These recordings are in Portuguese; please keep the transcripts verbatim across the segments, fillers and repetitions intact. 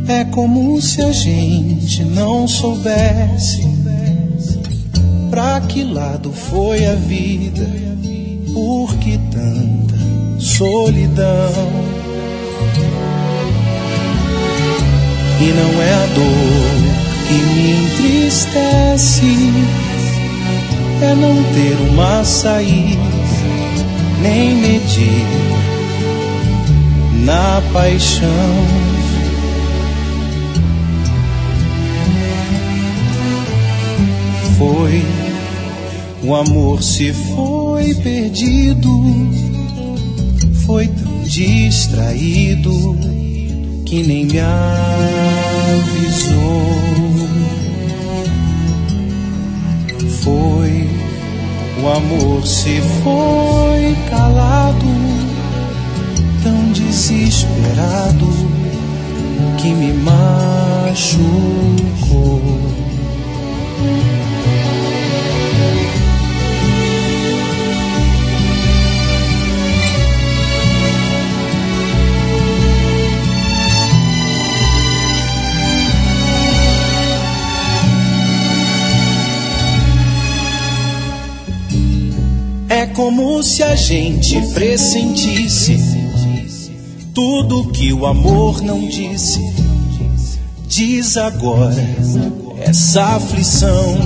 É como se a gente não soubesse pra que lado foi a vida, por que tanta solidão. E não é a dor que me entristece, é não ter uma saída, nem medir na paixão. Foi, o amor se foi perdido, foi tão distraído que nem me avisou. Foi, o amor se foi calado, tão desesperado que me machucou. É como se a gente pressentisse tudo que o amor não disse. Diz agora essa aflição.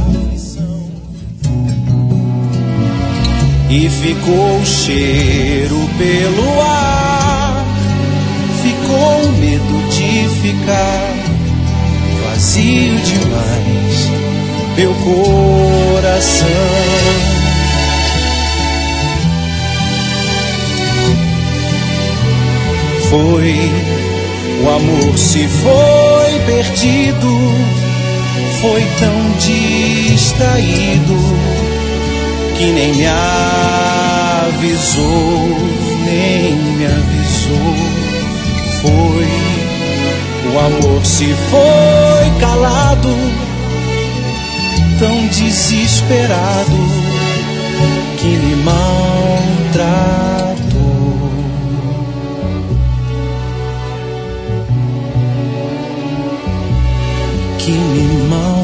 E ficou o cheiro pelo ar, ficou o medo de ficar vazio demais, meu coração. Foi, o amor se foi perdido, foi tão distraído que nem me avisou, nem me avisou. Foi, o amor se foi calado, tão desesperado que me maltratou. Que me maltratou.